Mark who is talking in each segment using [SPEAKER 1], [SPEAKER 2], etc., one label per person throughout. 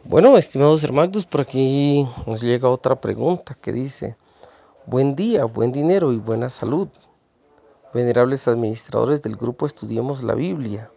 [SPEAKER 1] Bueno, estimados hermanos, por aquí nos llega otra pregunta que dice: buen día, buen dinero y buena salud. Venerables administradores del grupo Estudiemos la Biblia.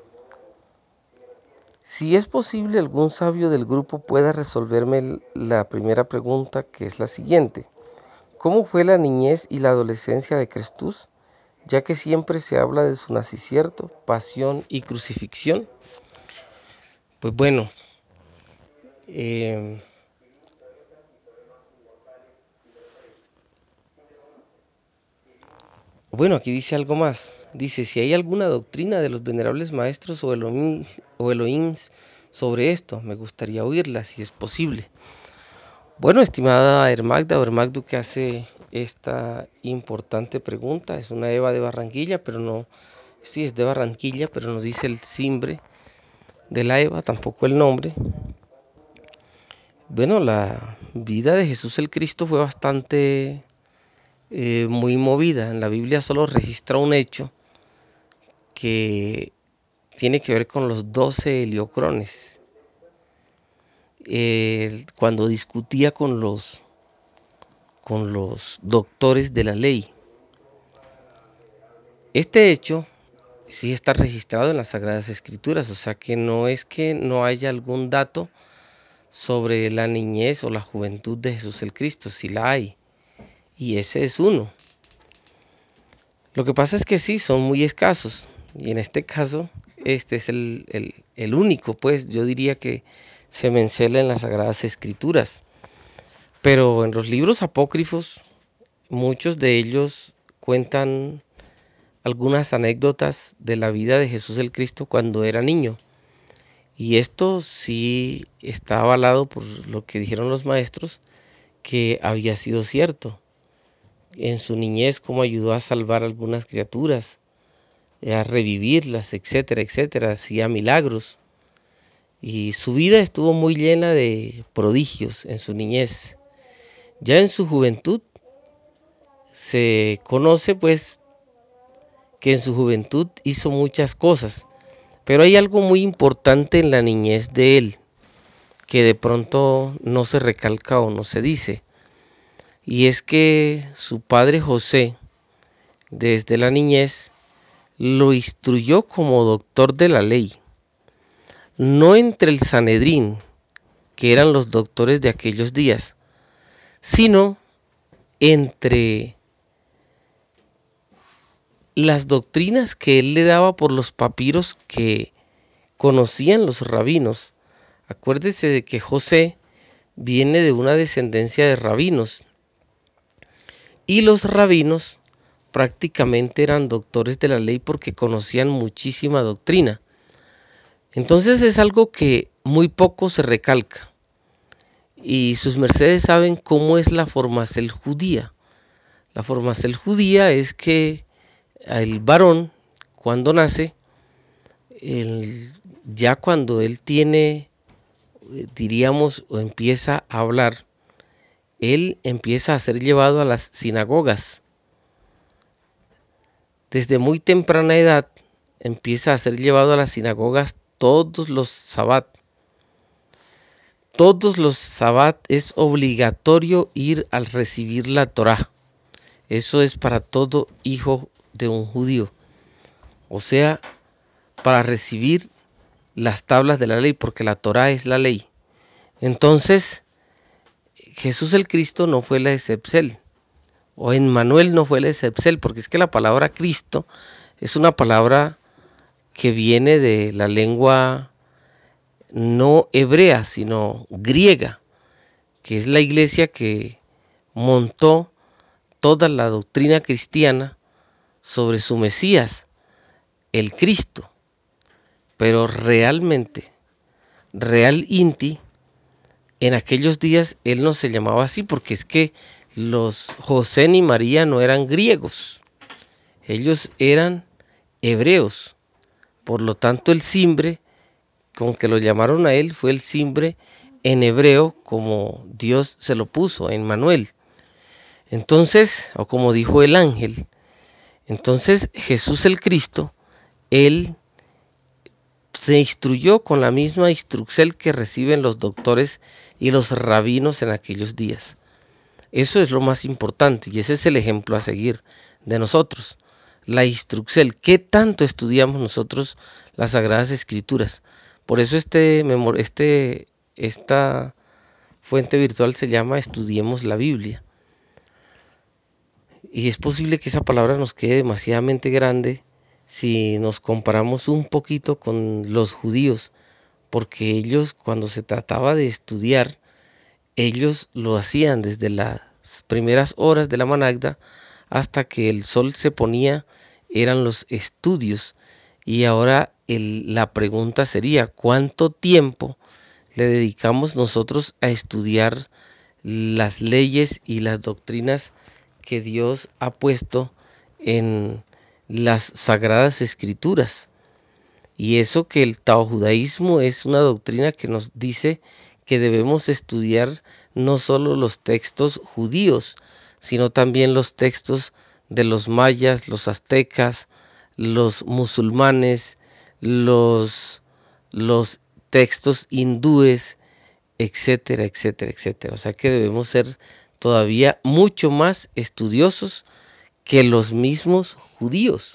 [SPEAKER 1] Si es posible, algún sabio del grupo pueda resolverme la primera pregunta, que es la siguiente: ¿cómo fue la niñez y la adolescencia de Jesús? Ya que siempre se habla de su nacimiento, pasión y crucifixión. Pues bueno, eh, aquí dice algo más. Dice: si hay alguna doctrina de los venerables maestros o Elohim sobre esto, me gustaría oírla, si es posible. Bueno, estimada Hermagda o Hermagdu, que hace esta importante pregunta, es una Eva de Barranquilla, pero no, sí es de Barranquilla, pero nos dice el simbre de la Eva, tampoco el nombre. Bueno, la vida de Jesús el Cristo fue bastante muy movida. En la Biblia solo registra un hecho que tiene que ver con los 12 heliocrones. Cuando discutía con los doctores de la ley. Este hecho sí está registrado en las Sagradas Escrituras, o sea que no haya algún dato sobre la niñez o la juventud de Jesús el Cristo, sí la hay, y ese es uno. Lo que pasa es que sí, son muy escasos, y en este caso, este es el único, pues yo diría que se menciona en las Sagradas Escrituras. Pero en los libros apócrifos, muchos de ellos cuentan algunas anécdotas de la vida de Jesús el Cristo cuando era niño. Y esto sí está avalado por lo que dijeron los maestros, que había sido cierto. En su niñez, cómo ayudó a salvar a algunas criaturas, a revivirlas, etcétera, etcétera, hacía milagros. Y su vida estuvo muy llena de prodigios en su niñez. Ya en su juventud se conoce pues que en su juventud hizo muchas cosas, pero hay algo muy importante en la niñez de él que de pronto no se recalca o no se dice, y es que su padre José desde la niñez lo instruyó como doctor de la ley, no entre el Sanedrín, que eran los doctores de aquellos días, sino entre las doctrinas que él le daba por los papiros que conocían los rabinos. Acuérdese de que José viene de una descendencia de rabinos, y los rabinos prácticamente eran doctores de la ley porque conocían muchísima doctrina. Entonces es algo que muy poco se recalca, y sus mercedes saben cómo es la formacel judía. La formacel judía es que el varón, cuando nace, ya cuando él tiene, diríamos, o empieza a hablar, él empieza a ser llevado a las sinagogas. Desde muy temprana edad empieza a ser llevado a las sinagogas todos los sabbat. Todos los sabbat es obligatorio ir al recibir la Torá. Eso es para todo hijo de un judío. O sea, para recibir las tablas de la ley, porque la Torá es la ley. Entonces, Jesús el Cristo no fue la excepción, o Emmanuel no fue la excepción, porque es que la palabra Cristo es una palabra que viene de la lengua no hebrea, sino griega, que es la iglesia que montó toda la doctrina cristiana sobre su Mesías, el Cristo. Pero realmente, real inti, en aquellos días él no se llamaba así, porque es que los José ni María no eran griegos, ellos eran hebreos. Por lo tanto, el simbre con que lo llamaron a él fue el simbre en hebreo, como Dios se lo puso, en Manuel. Entonces, o como dijo el ángel, entonces Jesús el Cristo, él se instruyó con la misma instrucción que reciben los doctores y los rabinos en aquellos días. Eso es lo más importante y ese es el ejemplo a seguir de nosotros. La instrucción, ¿qué tanto estudiamos nosotros las Sagradas Escrituras? Por eso esta fuente virtual se llama Estudiemos la Biblia. Y es posible que esa palabra nos quede demasiadamente grande si nos comparamos un poquito con los judíos, porque ellos cuando se trataba de estudiar, ellos lo hacían desde las primeras horas de la managda hasta que el sol se ponía, eran los estudios. Y ahora la pregunta sería, ¿cuánto tiempo le dedicamos nosotros a estudiar las leyes y las doctrinas que Dios ha puesto en las Sagradas Escrituras? Y eso que el taojudaísmo es una doctrina que nos dice que debemos estudiar no solo los textos judíos, sino también los textos de los mayas, los aztecas, los musulmanes, los textos hindúes, etcétera, etcétera, etcétera. O sea que debemos ser todavía mucho más estudiosos que los mismos judíos.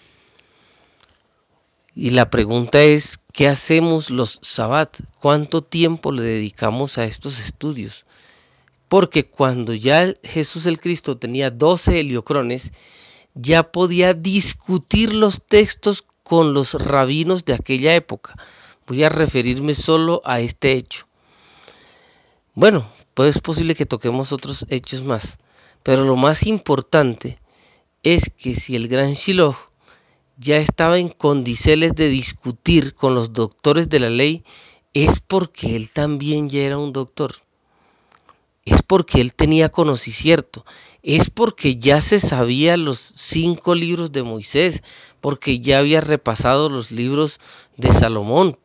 [SPEAKER 1] Y la pregunta es, ¿qué hacemos los sabbat? ¿Cuánto tiempo le dedicamos a estos estudios? Porque cuando ya Jesús el Cristo tenía 12 heliocrones, ya podía discutir los textos con los rabinos de aquella época. Voy a referirme solo a este hecho. Bueno, pues es posible que toquemos otros hechos más, pero lo más importante es que si el gran Shiloh ya estaba en condiciones de discutir con los doctores de la ley, es porque él también ya era un doctor. Es porque él tenía conocimiento, es porque ya se sabía los 5 libros de Moisés, porque ya había repasado los libros de Salomón,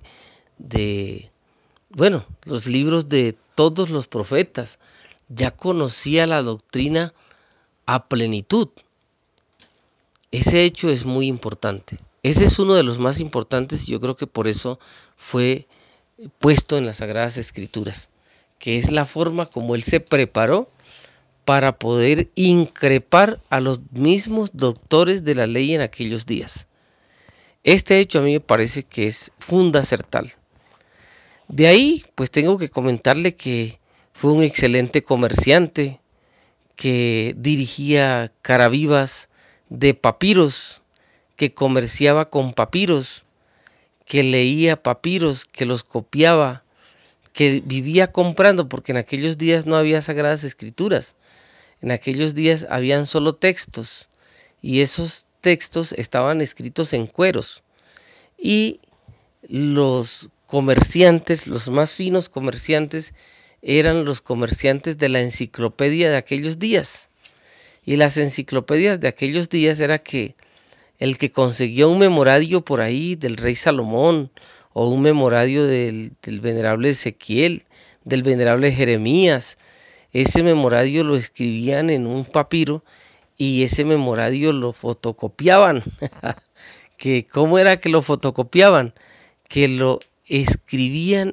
[SPEAKER 1] los libros de todos los profetas, ya conocía la doctrina a plenitud. Ese hecho es muy importante. Ese es uno de los más importantes y yo creo que por eso fue puesto en las Sagradas Escrituras, que es la forma como él se preparó para poder increpar a los mismos doctores de la ley en aquellos días. Este hecho a mí me parece que es fundacional. De ahí, pues tengo que comentarle que fue un excelente comerciante, que dirigía caravivas de papiros, que comerciaba con papiros, que leía papiros, que los copiaba, que vivía comprando, porque en aquellos días no había sagradas escrituras, en aquellos días habían solo textos, y esos textos estaban escritos en cueros, y los comerciantes, los más finos comerciantes, eran los comerciantes de la enciclopedia de aquellos días. Y las enciclopedias de aquellos días era que el que conseguía un memorario por ahí del rey Salomón, o un memorario del venerable Ezequiel, del venerable Jeremías, ese memorario lo escribían en un papiro y ese memorario lo fotocopiaban. Que ¿cómo era que lo fotocopiaban? Que lo escribían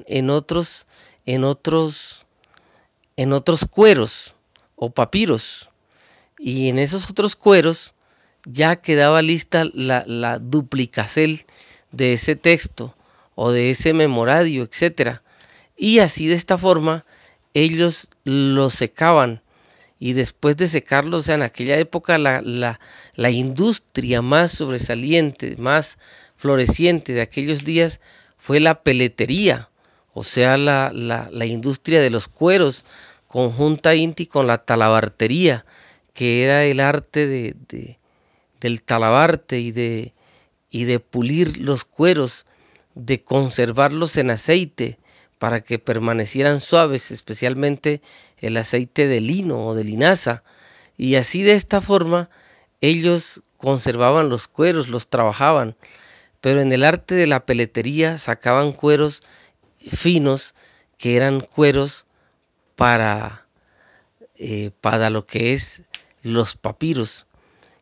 [SPEAKER 1] en otros cueros o papiros, y en esos otros cueros ya quedaba lista la duplicacel de ese texto o de ese memorario, etcétera. Y así de esta forma ellos lo secaban, y después de secarlo, o sea, en aquella época la industria más sobresaliente, más floreciente de aquellos días fue la peletería, o sea, la industria de los cueros, conjunta inti con la talabartería, que era el arte del talabarte y de pulir los cueros, de conservarlos en aceite para que permanecieran suaves, especialmente el aceite de lino o de linaza. Y así de esta forma ellos conservaban los cueros, los trabajaban, pero en el arte de la peletería sacaban cueros finos, que eran cueros para lo que es los papiros.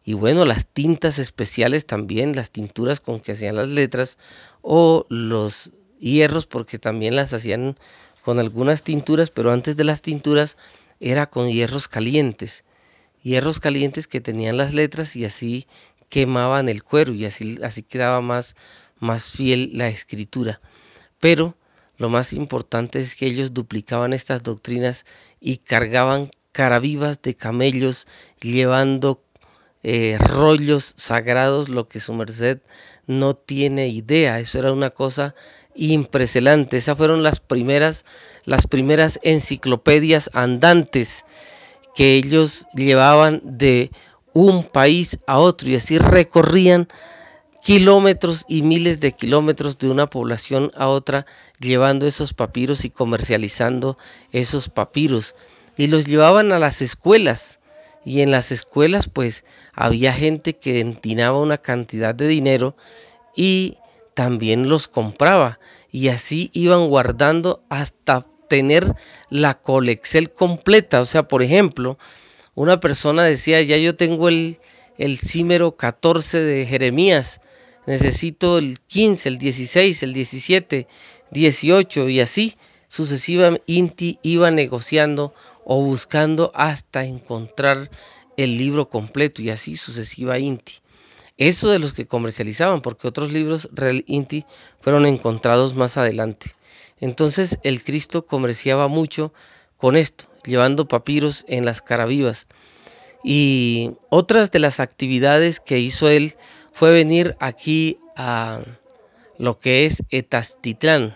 [SPEAKER 1] Y bueno, las tintas especiales también, las tinturas con que hacían las letras, o los hierros, porque también las hacían con algunas tinturas, pero antes de las tinturas era con hierros calientes que tenían las letras y así quemaban el cuero y así quedaba más fiel la escritura. Pero lo más importante es que ellos duplicaban estas doctrinas y cargaban caravivas de camellos llevando rollos sagrados, lo que su merced no tiene idea. Eso era una cosa impresionante. Esas fueron las primeras enciclopedias andantes que ellos llevaban de un país a otro y así recorrían kilómetros y miles de kilómetros de una población a otra llevando esos papiros y comercializando esos papiros y los llevaban a las escuelas y en las escuelas pues había gente que entinaba una cantidad de dinero y también los compraba y así iban guardando hasta tener la colección completa. O sea, por ejemplo, una persona decía, ya yo tengo el címero 14 de Jeremías, necesito el 15, el 16, el 17, 18 y así sucesivamente iba negociando o buscando hasta encontrar el libro completo y así sucesiva Inti. Eso de los que comercializaban, porque otros libros Real Inti fueron encontrados más adelante. Entonces el Cristo comerciaba mucho con esto, llevando papiros en las caravivas. Y otras de las actividades que hizo él fue venir aquí a lo que es Etastitlán.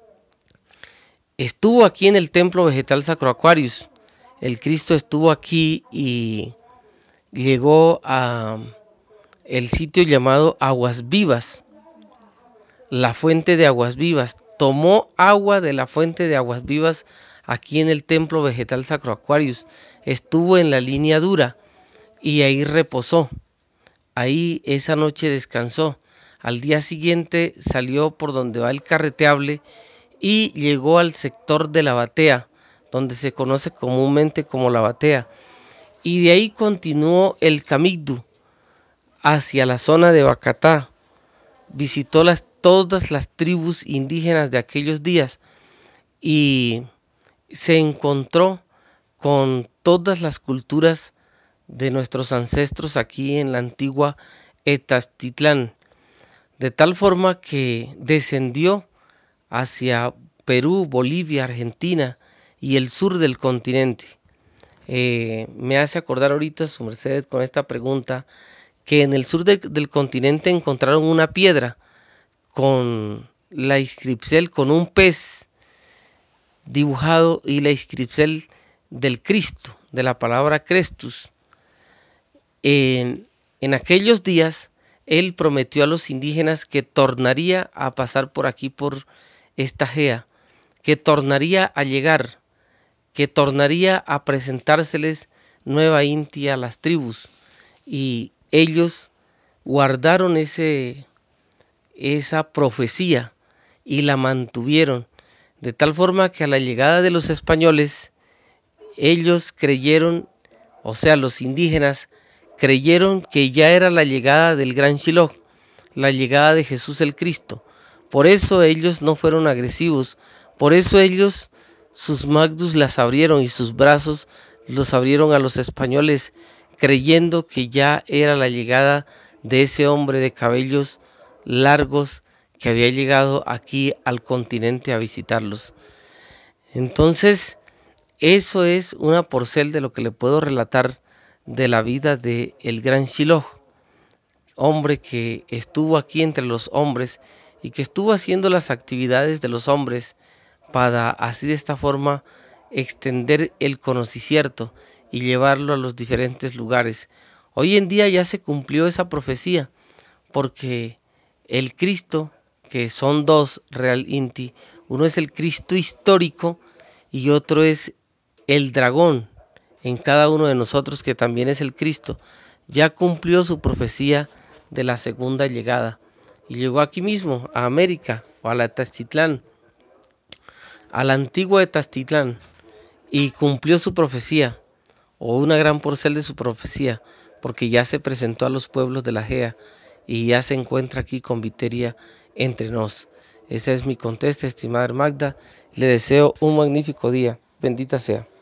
[SPEAKER 1] Estuvo aquí en el templo vegetal Sacro Aquarius. El Cristo estuvo aquí y llegó a el sitio llamado Aguas Vivas, la fuente de aguas vivas. Tomó agua de la fuente de aguas vivas aquí en el templo vegetal Sacro Aquarius. Estuvo en la línea dura y ahí reposó. Ahí esa noche descansó. Al día siguiente salió por donde va el carreteable y llegó al sector de la batea, donde se conoce comúnmente como la batea. Y de ahí continuó el Camigdu hacia la zona de Bacatá. Visitó todas las tribus indígenas de aquellos días y se encontró con todas las culturas de nuestros ancestros aquí en la antigua Etastitlán, de tal forma que descendió hacia Perú, Bolivia, Argentina y el sur del continente. Me hace acordar ahorita su merced con esta pregunta que en el sur del continente encontraron una piedra con la inscripción con un pez dibujado y la inscripción del Cristo, de la palabra Crestus. En aquellos días, él prometió a los indígenas que tornaría a pasar por aquí, por esta gea, que tornaría a llegar, que tornaría a presentárseles nueva Inti a las tribus. Y ellos guardaron esa profecía y la mantuvieron, de tal forma que a la llegada de los españoles, ellos creyeron, o sea, los indígenas, creyeron que ya era la llegada del gran Shiloh, la llegada de Jesús el Cristo. Por eso ellos no fueron agresivos, por eso ellos sus magdus las abrieron y sus brazos los abrieron a los españoles, creyendo que ya era la llegada de ese hombre de cabellos largos que había llegado aquí al continente a visitarlos. Entonces, eso es una porcel de lo que le puedo relatar de la vida de el gran Shiloh, hombre que estuvo aquí entre los hombres y que estuvo haciendo las actividades de los hombres para así de esta forma extender el conocimiento y llevarlo a los diferentes lugares. Hoy en día ya se cumplió esa profecía porque el Cristo, que son dos Real Inti, uno es el Cristo histórico y otro es el dragón en cada uno de nosotros que también es el Cristo, ya cumplió su profecía de la segunda llegada y llegó aquí mismo a América o a la Testitlán, a la antigua de Testitlán y cumplió su profecía o una gran porción de su profecía, porque ya se presentó a los pueblos de la Gea y ya se encuentra aquí con Viteria entre nos. Esa es mi contesta, estimada Magda. Le deseo un magnífico día. Bendita sea.